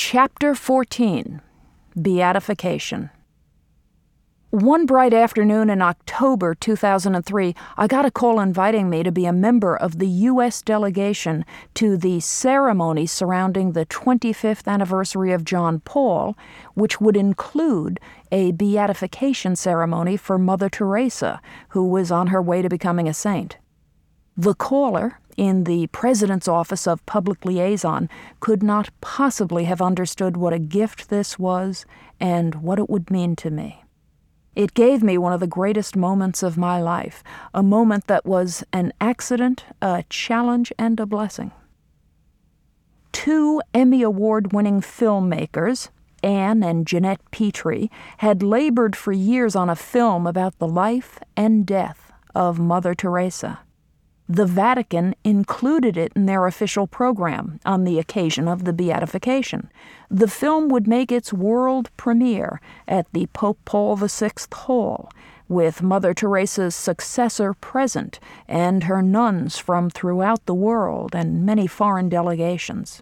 Chapter 14, Beatification. One bright afternoon in October 2003, I got a call inviting me to be a member of the U.S. delegation to the ceremony surrounding the 25th anniversary of John Paul, which would include a beatification ceremony for Mother Teresa, who was on her way to becoming a saint. The caller, in the President's Office of Public Liaison, could not possibly have understood what a gift this was and what it would mean to me. It gave me one of the greatest moments of my life, a moment that was an accident, a challenge, and a blessing. 2 Emmy Award-winning filmmakers, Anne and Jeanette Petrie, had labored for years on a film about the life and death of Mother Teresa. The Vatican included it in their official program on the occasion of the beatification. The film would make its world premiere at the Pope Paul VI Hall, with Mother Teresa's successor present and her nuns from throughout the world and many foreign delegations.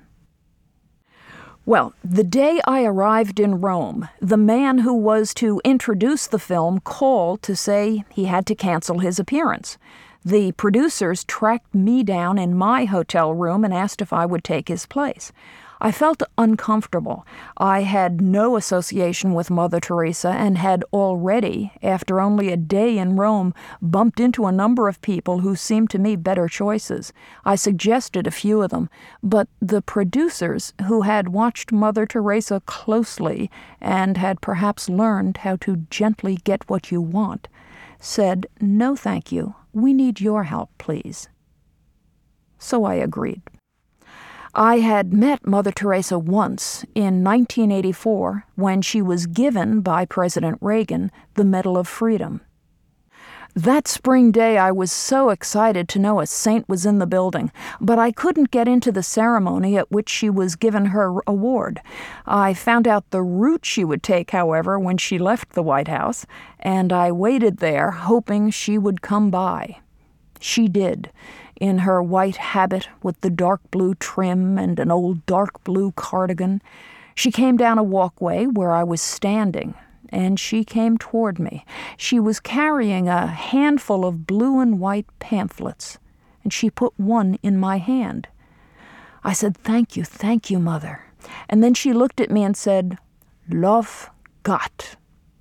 Well, the day I arrived in Rome, the man who was to introduce the film called to say he had to cancel his appearance. The producers tracked me down in my hotel room and asked if I would take his place. I felt uncomfortable. I had no association with Mother Teresa and had already, after only a day in Rome, bumped into a number of people who seemed to me better choices. I suggested a few of them, but the producers, who had watched Mother Teresa closely and had perhaps learned how to gently get what you want, said, "No, thank you. We need your help, please." So I agreed. I had met Mother Teresa once in 1984 when she was given by President Reagan the Medal of Freedom. That spring day I was so excited to know a saint was in the building, but I couldn't get into the ceremony at which she was given her award. I found out the route she would take, however, when she left the White House, and I waited there hoping she would come by. She did, in her white habit with the dark blue trim and an old dark blue cardigan. She came down a walkway where I was standing, and she came toward me. She was carrying a handful of blue and white pamphlets, and she put one in my hand. I said, thank you, Mother." And then she looked at me and said, "Love Gott."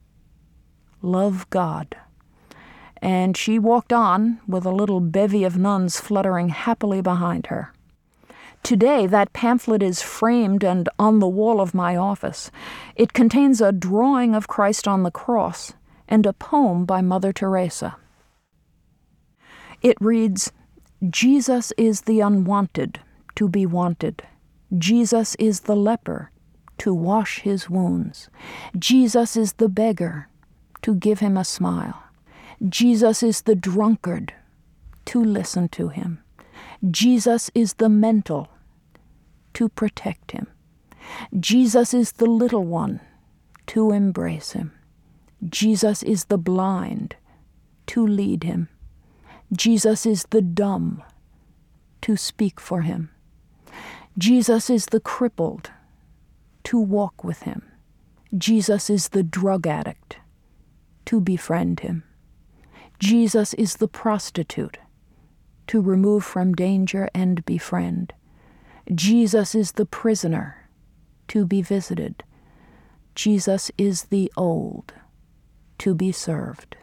Love God. And she walked on with a little bevy of nuns fluttering happily behind her. Today, that pamphlet is framed and on the wall of my office. It contains a drawing of Christ on the cross and a poem by Mother Teresa. It reads, "Jesus is the unwanted, to be wanted. Jesus is the leper, to wash his wounds. Jesus is the beggar, to give him a smile. Jesus is the drunkard, to listen to him. Jesus is the mental, to protect him. Jesus is the little one, to embrace him. Jesus is the blind, to lead him. Jesus is the dumb, to speak for him. Jesus is the crippled, to walk with him. Jesus is the drug addict, to befriend him. Jesus is the prostitute, to remove from danger and befriend. Jesus is the prisoner, to be visited. Jesus is the old, to be served."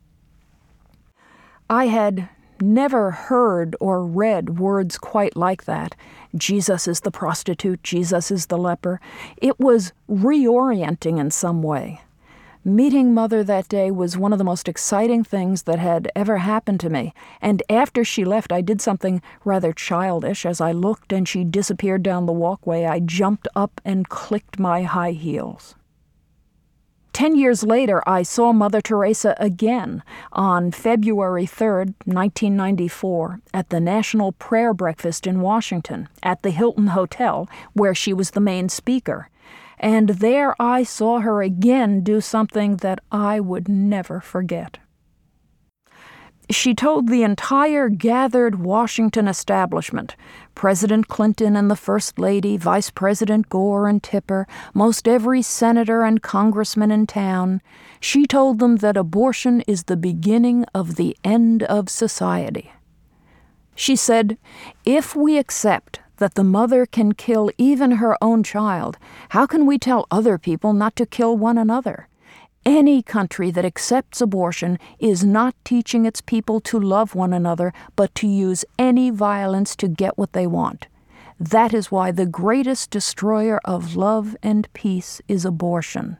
I had never heard or read words quite like that. Jesus is the prostitute, Jesus is the leper. It was reorienting in some way. Meeting Mother that day was one of the most exciting things that had ever happened to me, and after she left, I did something rather childish. As I looked and she disappeared down the walkway, I jumped up and clicked my high heels. 10 years later, I saw Mother Teresa again on February 3rd, 1994, at the National Prayer Breakfast in Washington, at the Hilton Hotel, where she was the main speaker. And there I saw her again do something that I would never forget. She told the entire gathered Washington establishment, President Clinton and the First Lady, Vice President Gore and Tipper, most every senator and congressman in town, she told them that abortion is the beginning of the end of society. She said, "If we accept that the mother can kill even her own child, how can we tell other people not to kill one another? Any country that accepts abortion is not teaching its people to love one another, but to use any violence to get what they want. That is why the greatest destroyer of love and peace is abortion."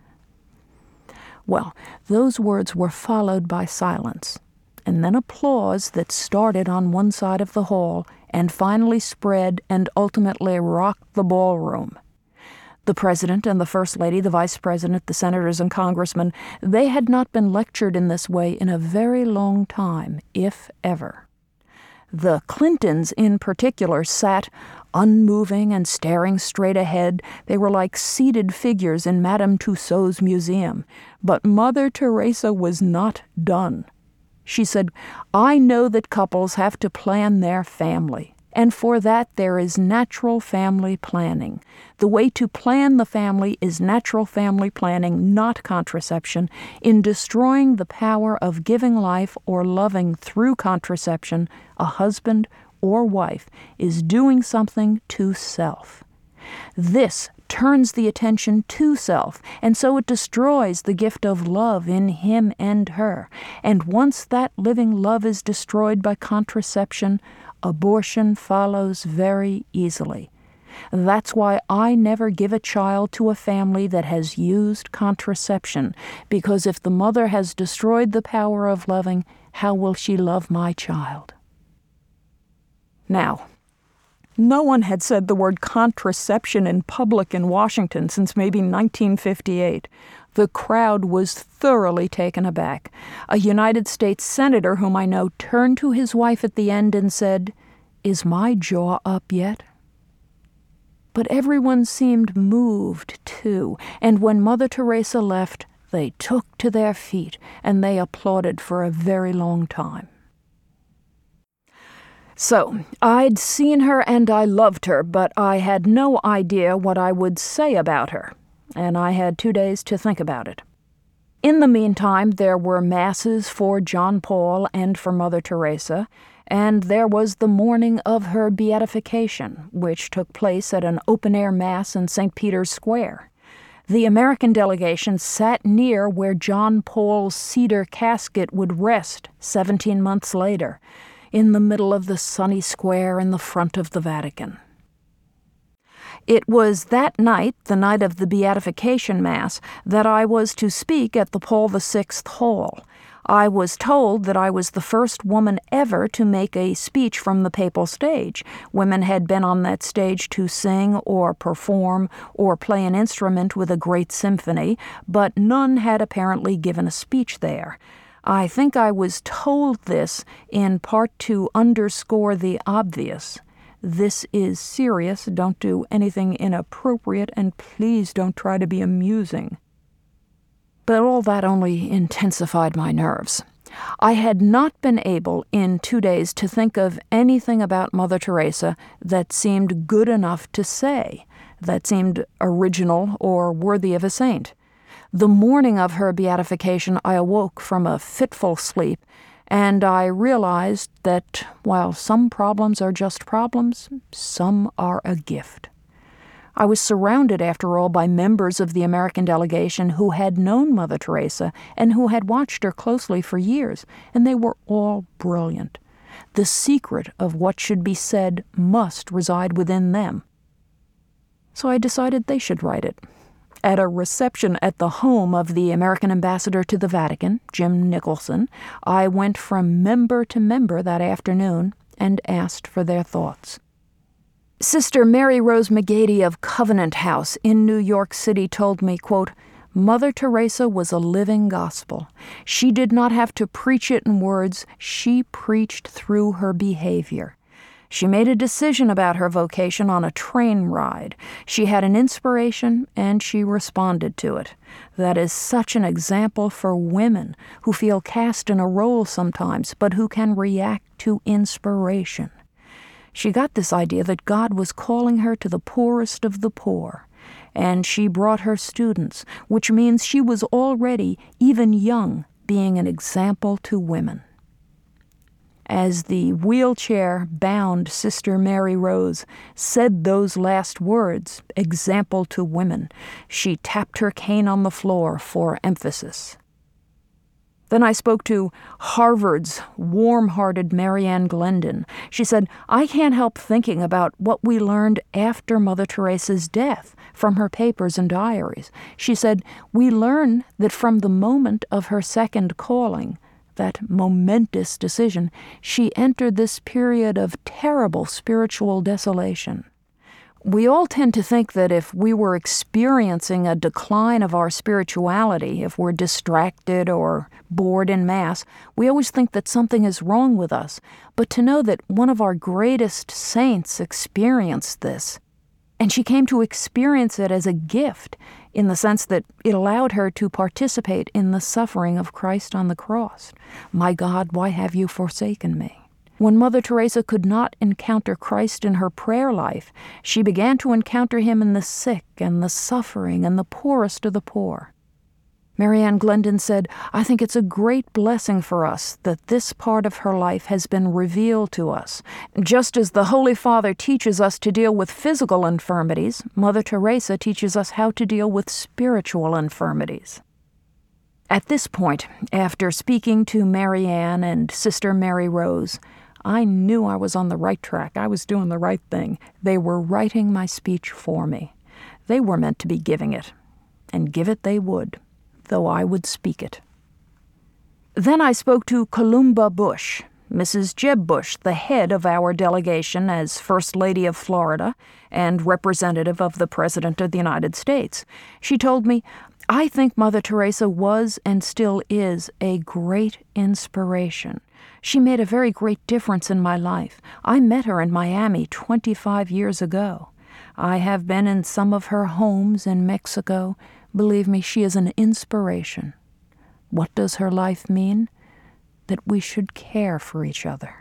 Well, those words were followed by silence, and then applause that started on one side of the hall and finally spread and ultimately rocked the ballroom. The President and the First Lady, the Vice President, the senators and congressmen, they had not been lectured in this way in a very long time, if ever. The Clintons, in particular, sat unmoving and staring straight ahead. They were like seated figures in Madame Tussauds museum. But Mother Teresa was not done. She said, "I know that couples have to plan their family. And for that, there is natural family planning. The way to plan the family is natural family planning, not contraception. In destroying the power of giving life or loving through contraception, a husband or wife is doing something to self. This turns the attention to self, and so it destroys the gift of love in him and her. And once that living love is destroyed by contraception, abortion follows very easily. That's why I never give a child to a family that has used contraception, because if the mother has destroyed the power of loving, how will she love my child?" Now, no one had said the word contraception in public in Washington since maybe 1958. The crowd was thoroughly taken aback. A United States senator whom I know turned to his wife at the end and said, "Is my jaw up yet?" But everyone seemed moved, too, and when Mother Teresa left, they took to their feet, and they applauded for a very long time. So, I'd seen her and I loved her, but I had no idea what I would say about her, and I had 2 days to think about it. In the meantime, there were masses for John Paul and for Mother Teresa, and there was the morning of her beatification, which took place at an open-air mass in St. Peter's Square. The American delegation sat near where John Paul's cedar casket would rest 17 months later, in the middle of the sunny square in the front of the Vatican. It was that night, the night of the Beatification Mass, that I was to speak at the Paul VI Hall. I was told that I was the first woman ever to make a speech from the papal stage. Women had been on that stage to sing or perform or play an instrument with a great symphony, but none had apparently given a speech there. I think I was told this in part to underscore the obvious. This is serious, don't do anything inappropriate, and please don't try to be amusing. But all that only intensified my nerves. I had not been able in 2 days to think of anything about Mother Teresa that seemed good enough to say, that seemed original or worthy of a saint. The morning of her beatification, I awoke from a fitful sleep, and I realized that while some problems are just problems, some are a gift. I was surrounded, after all, by members of the American delegation who had known Mother Teresa and who had watched her closely for years, and they were all brilliant. The secret of what should be said must reside within them. So I decided they should write it. At a reception at the home of the American ambassador to the Vatican, Jim Nicholson, I went from member to member that afternoon and asked for their thoughts. Sister Mary Rose McGady of Covenant House in New York City told me, quote, "Mother Teresa was a living gospel. She did not have to preach it in words. She preached through her behavior. She made a decision about her vocation on a train ride. She had an inspiration, and she responded to it. That is such an example for women who feel cast in a role sometimes, but who can react to inspiration. She got this idea that God was calling her to the poorest of the poor, and she brought her students, which means she was already, even young, being an example to women. As the wheelchair-bound Sister Mary Rose said those last words, example to women, she tapped her cane on the floor for emphasis. Then I spoke to Harvard's warm-hearted Marianne Glendon. She said, I can't help thinking about what we learned after Mother Teresa's death from her papers and diaries. She said, we learn that from the moment of her second calling, that momentous decision, she entered this period of terrible spiritual desolation. We all tend to think that if we were experiencing a decline of our spirituality, if we're distracted or bored in Mass, we always think that something is wrong with us. But to know that one of our greatest saints experienced this, and she came to experience it as a gift, in the sense that it allowed her to participate in the suffering of Christ on the cross. My God, why have you forsaken me? When Mother Teresa could not encounter Christ in her prayer life, she began to encounter him in the sick and the suffering and the poorest of the poor. Marianne Glendon said, I think it's a great blessing for us that this part of her life has been revealed to us. Just as the Holy Father teaches us to deal with physical infirmities, Mother Teresa teaches us how to deal with spiritual infirmities. At this point, after speaking to Marianne and Sister Mary Rose, I knew I was on the right track. I was doing the right thing. They were writing my speech for me. They were meant to be giving it, and give it they would, though I would speak it. Then I spoke to Columba Bush, Mrs. Jeb Bush, the head of our delegation as First Lady of Florida and representative of the President of the United States. She told me, I think Mother Teresa was and still is a great inspiration. She made a very great difference in my life. I met her in Miami 25 years ago. I have been in some of her homes in Mexico. Believe me, she is an inspiration. What does her life mean? That we should care for each other.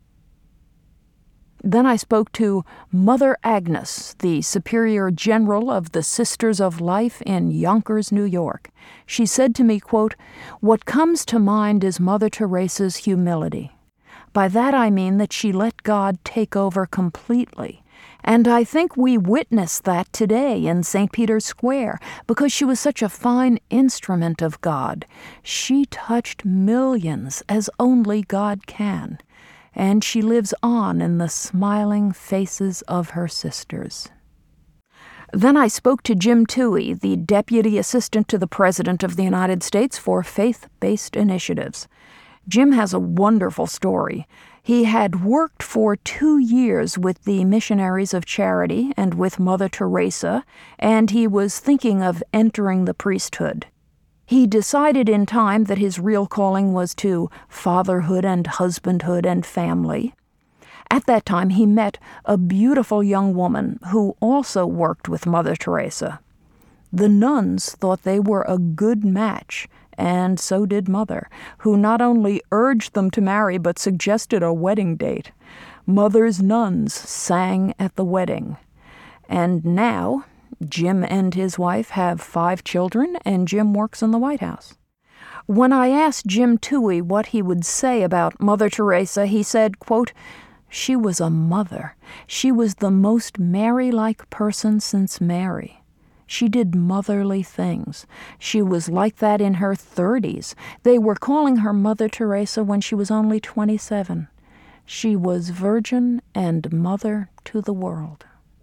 Then I spoke to Mother Agnes, the Superior General of the Sisters of Life in Yonkers, New York. She said to me, quote, what comes to mind is Mother Teresa's humility. By that I mean that she let God take over completely. And I think we witness that today in St. Peter's Square because she was such a fine instrument of God. She touched millions as only God can. And she lives on in the smiling faces of her sisters. Then I spoke to Jim Toohey, the Deputy Assistant to the President of the United States for Faith-Based Initiatives. Jim has a wonderful story. He had worked for 2 years with the Missionaries of Charity and with Mother Teresa, and he was thinking of entering the priesthood. He decided in time that his real calling was to fatherhood and husbandhood and family. At that time, he met a beautiful young woman who also worked with Mother Teresa. The nuns thought they were a good match, and so did Mother, who not only urged them to marry but suggested a wedding date. Mother's nuns sang at the wedding. And now Jim and his wife have 5 children, and Jim works in the White House. When I asked Jim Toohey what he would say about Mother Teresa, he said, quote, she was a mother. She was the most Mary-like person since Mary. She did motherly things. She was like that in her 30s. They were calling her Mother Teresa when she was only 27. She was virgin and mother to the world.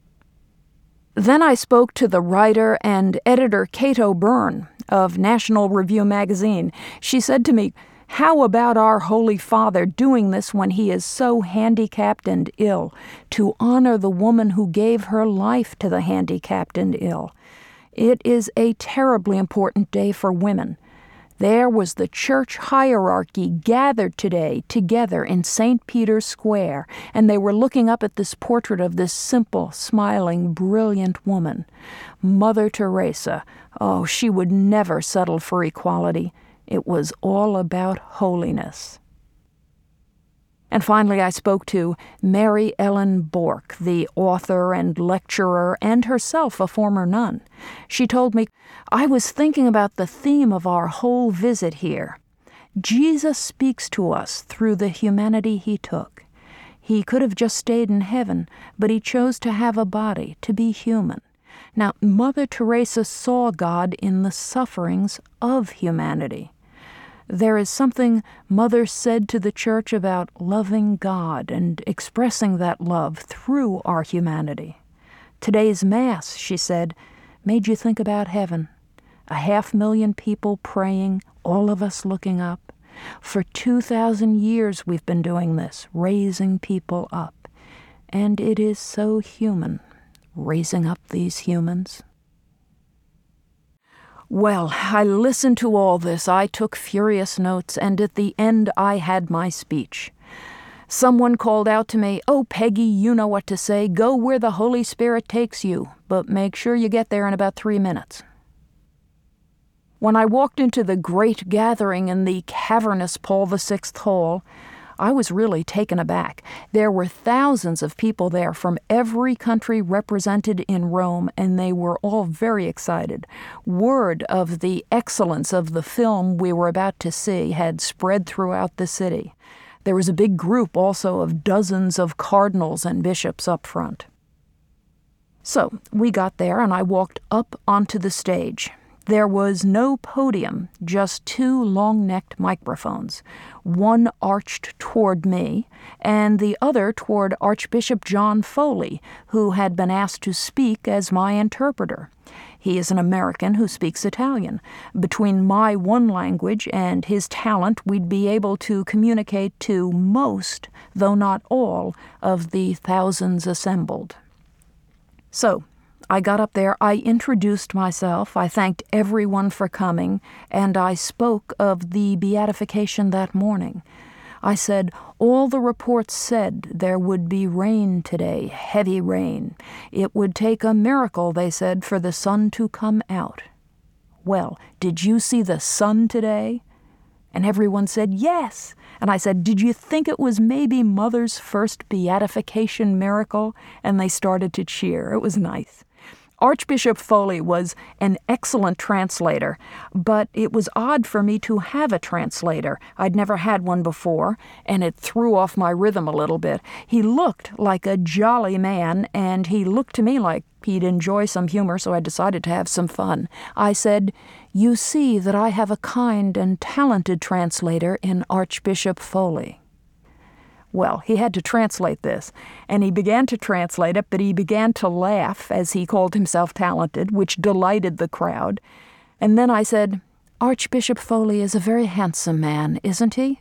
Then I spoke to the writer and editor Cato Byrne of National Review magazine. She said to me, how about our Holy Father doing this when he is so handicapped and ill, to honor the woman who gave her life to the handicapped and ill? It is a terribly important day for women. There was the church hierarchy gathered today together in St. Peter's Square, and they were looking up at this portrait of this simple, smiling, brilliant woman. Mother Teresa, oh, she would never settle for equality. It was all about holiness. And finally, I spoke to Mary Ellen Bourke, the author and lecturer, and herself a former nun. She told me, I was thinking about the theme of our whole visit here. Jesus speaks to us through the humanity he took. He could have just stayed in heaven, but he chose to have a body, to be human. Now, Mother Teresa saw God in the sufferings of humanity. There is something Mother said to the Church about loving God and expressing that love through our humanity. Today's Mass, she said, made you think about heaven. 500,000 people praying, all of us looking up. For 2,000 years we've been doing this, raising people up. And it is so human, raising up these humans. Well, I listened to all this. I took furious notes, and at the end I had my speech. Someone called out to me, "Oh, Peggy, you know what to say. Go where the Holy Spirit takes you, but make sure you get there in about 3 minutes." When I walked into the great gathering in the cavernous Paul VI Hall, I was really taken aback. There were thousands of people there from every country represented in Rome, and they were all very excited. Word of the excellence of the film we were about to see had spread throughout the city. There was a big group also of dozens of cardinals and bishops up front. So we got there, and I walked up onto the stage. There was no podium, just 2 long-necked microphones, one arched toward me, and the other toward Archbishop John Foley, who had been asked to speak as my interpreter. He is an American who speaks Italian. Between my one language and his talent, we'd be able to communicate to most, though not all, of the thousands assembled. So, I got up there, I introduced myself, I thanked everyone for coming, and I spoke of the beatification that morning. I said, all the reports said there would be rain today, heavy rain. It would take a miracle, they said, for the sun to come out. Well, did you see the sun today? And everyone said, yes. And I said, did you think it was maybe Mother's first beatification miracle? And they started to cheer. It was nice. Archbishop Foley was an excellent translator, but it was odd for me to have a translator. I'd never had one before, and it threw off my rhythm a little bit. He looked like a jolly man, and he looked to me like he'd enjoy some humor, so I decided to have some fun. I said, "You see that I have a kind and talented translator in Archbishop Foley." Well, he had to translate this, and he began to translate it, but he began to laugh as he called himself talented, which delighted the crowd. And then I said, "Archbishop Foley is a very handsome man, isn't he?"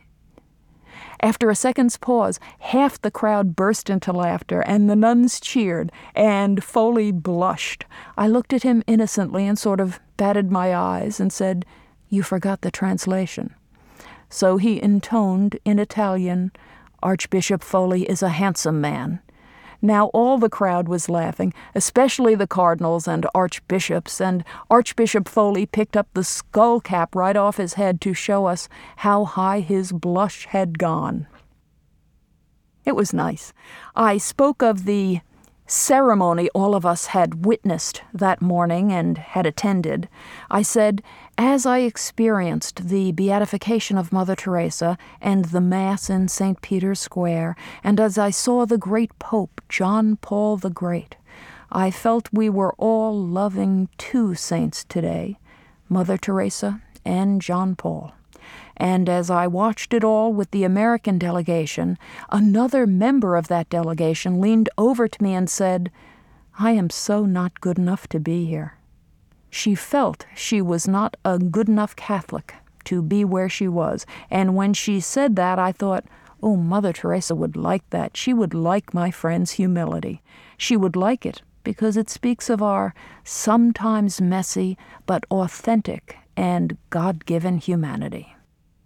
After a second's pause, half the crowd burst into laughter, and the nuns cheered, and Foley blushed. I looked at him innocently and sort of batted my eyes and said, "You forgot the translation." So he intoned in Italian, "Archbishop Foley is a handsome man." Now all the crowd was laughing, especially the cardinals and archbishops, and Archbishop Foley picked up the skull cap right off his head to show us how high his blush had gone. It was nice. I spoke of the ceremony all of us had witnessed that morning and had attended. I said, as I experienced the beatification of Mother Teresa and the Mass in St. Peter's Square, and as I saw the great Pope, John Paul the Great, I felt we were all loving 2 saints today, Mother Teresa and John Paul. And as I watched it all with the American delegation, another member of that delegation leaned over to me and said, "I am so not good enough to be here." She felt she was not a good enough Catholic to be where she was. And when she said that, I thought, oh, Mother Teresa would like that. She would like my friend's humility. She would like it because it speaks of our sometimes messy but authentic and God-given humanity.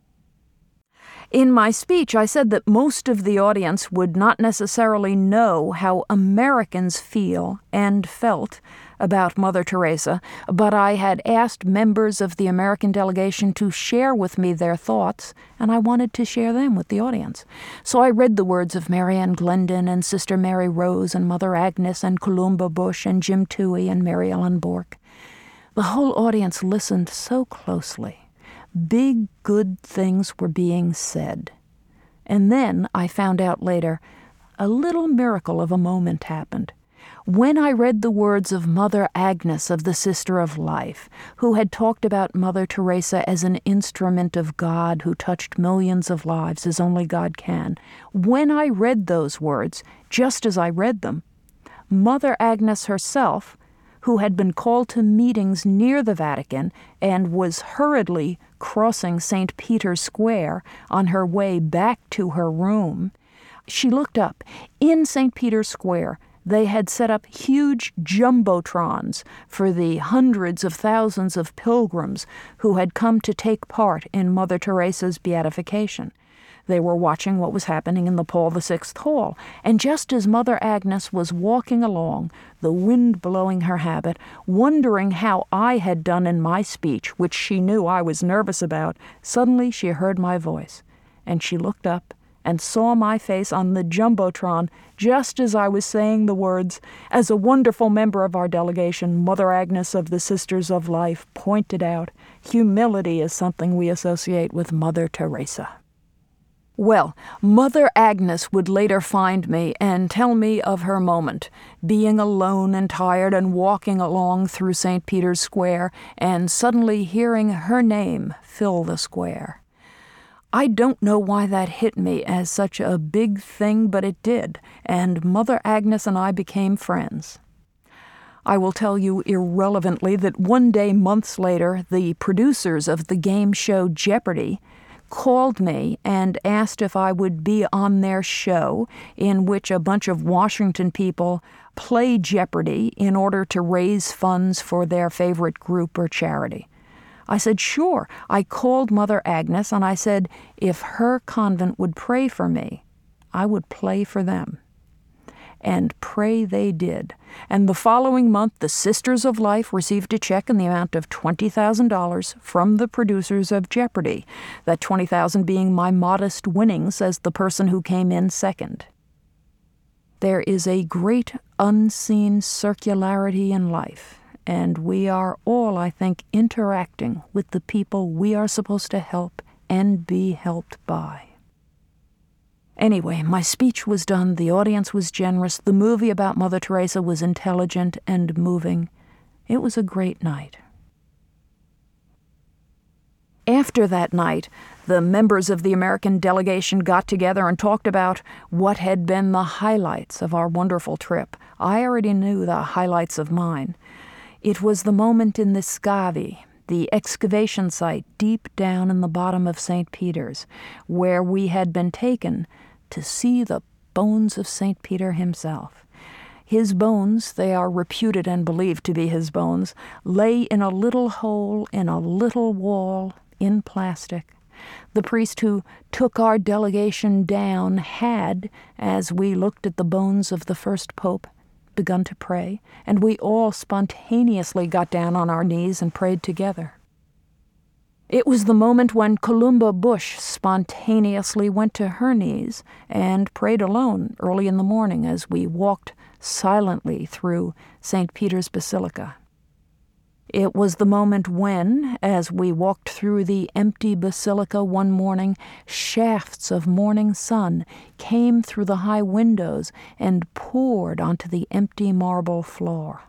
In my speech, I said that most of the audience would not necessarily know how Americans feel and felt about Mother Teresa, but I had asked members of the American delegation to share with me their thoughts, and I wanted to share them with the audience. So I read the words of Marianne Glendon and Sister Mary Rose and Mother Agnes and Columba Bush and Jim Toohey and Mary Ellen Bourke. The whole audience listened so closely. Big, good things were being said. And then, I found out later, a little miracle of a moment happened. When I read the words of Mother Agnes of the Sister of Life, who had talked about Mother Teresa as an instrument of God who touched millions of lives as only God can, when I read those words, just as I read them, Mother Agnes herself, who had been called to meetings near the Vatican and was hurriedly crossing St. Peter's Square on her way back to her room, she looked up. In St. Peter's Square, they had set up huge jumbotrons for the hundreds of thousands of pilgrims who had come to take part in Mother Teresa's beatification. They were watching what was happening in the Paul VI Hall, and just as Mother Agnes was walking along, the wind blowing her habit, wondering how I had done in my speech, which she knew I was nervous about, suddenly she heard my voice, and she looked up and saw my face on the jumbotron just as I was saying the words. As a wonderful member of our delegation, Mother Agnes of the Sisters of Life pointed out, humility is something we associate with Mother Teresa. Well, Mother Agnes would later find me and tell me of her moment, being alone and tired and walking along through St. Peter's Square and suddenly hearing her name fill the square. I don't know why that hit me as such a big thing, but it did, and Mother Agnes and I became friends. I will tell you irrelevantly that one day, months later, the producers of the game show Jeopardy! Called me and asked if I would be on their show, in which a bunch of Washington people play Jeopardy! In order to raise funds for their favorite group or charity. I said, sure. I called Mother Agnes and I said, if her convent would pray for me, I would play for them. And pray they did. And the following month, the Sisters of Life received a check in the amount of $20,000 from the producers of Jeopardy! That $20,000 being my modest winnings as the person who came in second. There is a great unseen circularity in life, and we are all, I think, interacting with the people we are supposed to help and be helped by. Anyway, my speech was done, the audience was generous, the movie about Mother Teresa was intelligent and moving. It was a great night. After that night, the members of the American delegation got together and talked about what had been the highlights of our wonderful trip. I already knew the highlights of mine. It was the moment in the Scavi, the excavation site deep down in the bottom of St. Peter's, where we had been taken to see the bones of St. Peter himself. His bones, they are reputed and believed to be his bones, lay in a little hole in a little wall in plastic. The priest who took our delegation down had, as we looked at the bones of the first pope, begun to pray, and we all spontaneously got down on our knees and prayed together. It was the moment when Columba Bush spontaneously went to her knees and prayed alone early in the morning as we walked silently through St. Peter's Basilica. It was the moment when, as we walked through the empty basilica one morning, shafts of morning sun came through the high windows and poured onto the empty marble floor.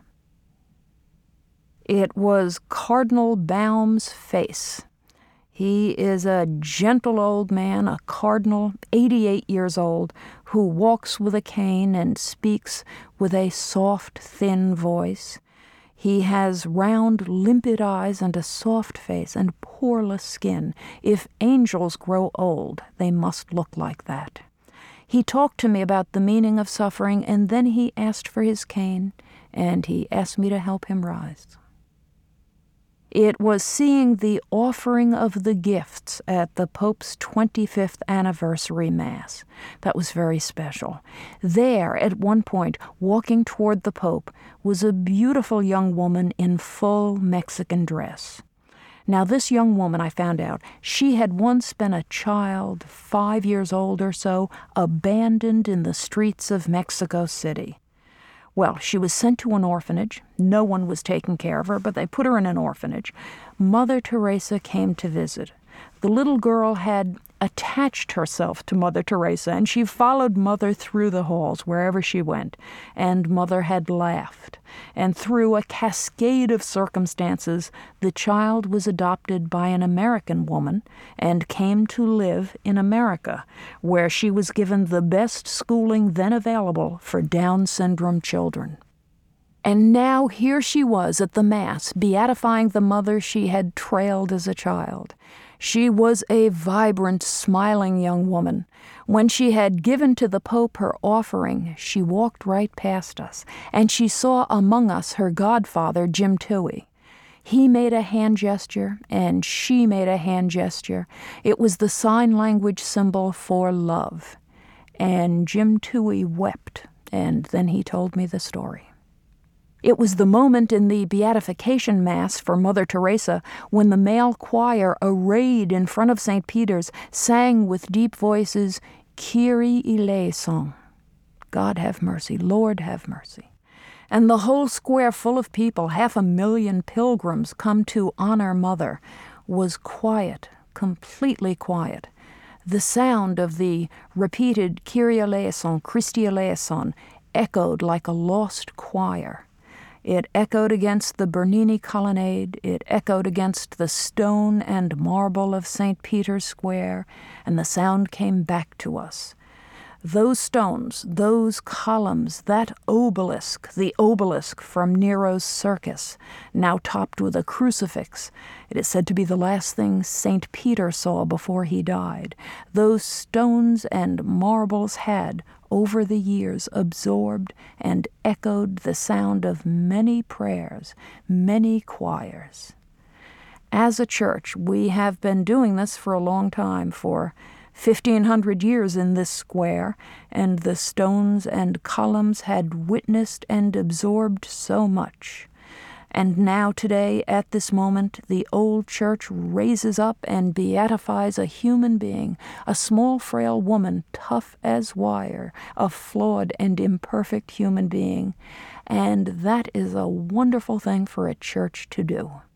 It was Cardinal Baum's face. He is a gentle old man, a cardinal, 88 years old, who walks with a cane and speaks with a soft, thin voice. He has round, limpid eyes and a soft face and poreless skin. If angels grow old, they must look like that. He talked to me about the meaning of suffering, and then he asked for his cane, and he asked me to help him rise. It was seeing the offering of the gifts at the Pope's 25th anniversary Mass. That was very special. There, at one point, walking toward the Pope, was a beautiful young woman in full Mexican dress. Now, this young woman, I found out, she had once been a child, 5 years old or so, abandoned in the streets of Mexico City. Well, she was sent to an orphanage. No one was taking care of her, but they put her in an orphanage. Mother Teresa came to visit. The little girl had attached herself to Mother Teresa, and she followed Mother through the halls wherever she went. And Mother had laughed. And through a cascade of circumstances, the child was adopted by an American woman and came to live in America, where she was given the best schooling then available for Down syndrome children. And now here she was at the Mass, beatifying the mother she had trailed as a child. She was a vibrant, smiling young woman. When she had given to the Pope her offering, she walked right past us, and she saw among us her godfather, Jim Toohey. He made a hand gesture, and she made a hand gesture. It was the sign language symbol for love. And Jim Toohey wept, and then he told me the story. It was the moment in the Beatification Mass for Mother Teresa when the male choir arrayed in front of St. Peter's sang with deep voices, Kyrie eleison, God have mercy, Lord have mercy. And the whole square full of people, 500,000 pilgrims come to honor Mother, was quiet, completely quiet. The sound of the repeated Kyrie eleison, Christi eleison, echoed like a lost choir. It echoed against the Bernini colonnade, it echoed against the stone and marble of St. Peter's Square, and the sound came back to us. Those stones, those columns, that obelisk, the obelisk from Nero's circus, now topped with a crucifix. It is said to be the last thing St. Peter saw before he died. Those stones and marbles had, over the years, absorbed and echoed the sound of many prayers, many choirs. As a church, we have been doing this for a long time, for 1,500 years in this square, and the stones and columns had witnessed and absorbed so much. And now today, at this moment, the old church raises up and beatifies a human being, a small, frail woman, tough as wire, a flawed and imperfect human being. And that is a wonderful thing for a church to do.